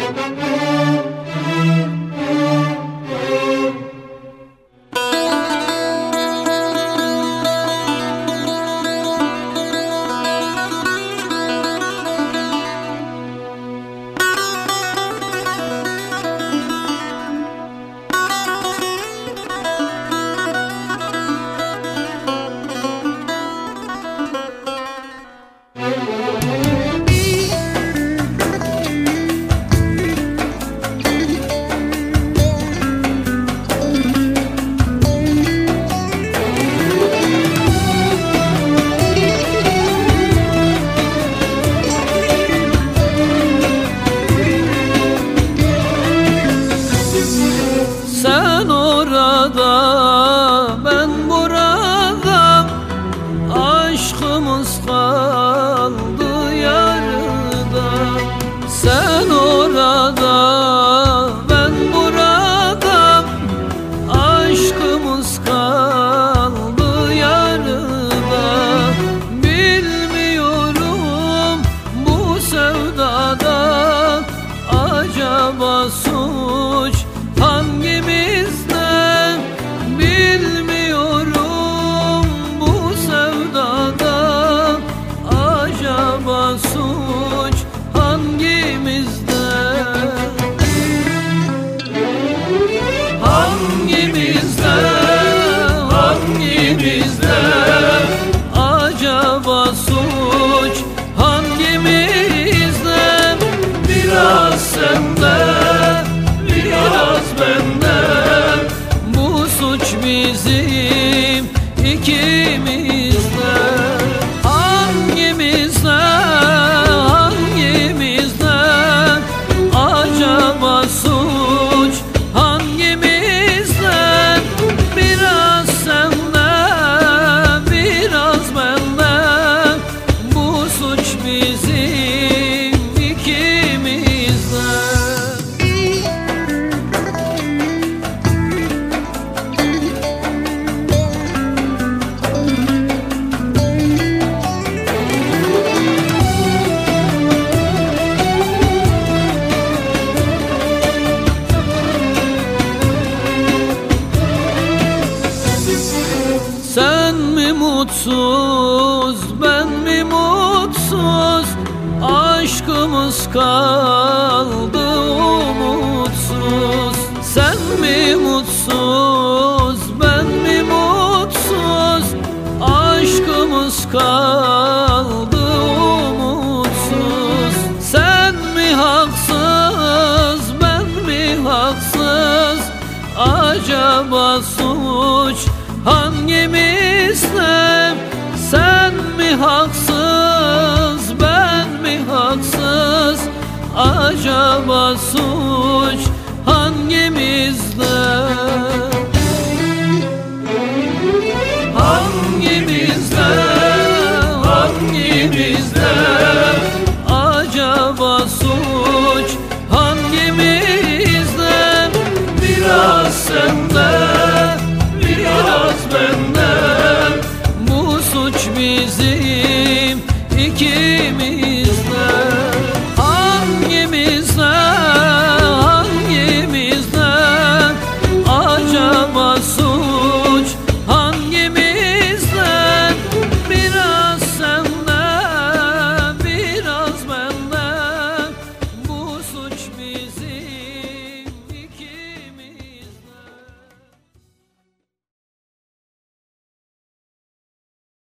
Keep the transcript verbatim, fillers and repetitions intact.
Sen orada, ben burada, aşkımız kaldı yarıda. Sen orada, ben burada, aşkımız kaldı yarıda. Bilmiyorum bu sevdada acaba suç hangimizden? Bilmiyorum bu sevdada acaba suç hangimizden? Hangimizden, hangimizden acaba suç hangimizden? Biraz senden, biraz benden, bu suç bizim ikimizden. Hangimizden, hangimizden acaba suç hangimizden? Biraz senden, biraz benden, bu suç bizim ikimizden. Sen mi mutsuz, ben mi mutsuz? Aşkımız kaldı umutsuz. Sen mi mutsuz, ben mi mutsuz? Aşkımız kaldı umutsuz. Sen mi haksız, ben mi haksız? Acaba suç hangimizden? Sen mi haksız, ben mi haksız? Acaba suç hangimizden? Hangimizden, hangimizden acaba suç hangimizden? Biraz senden,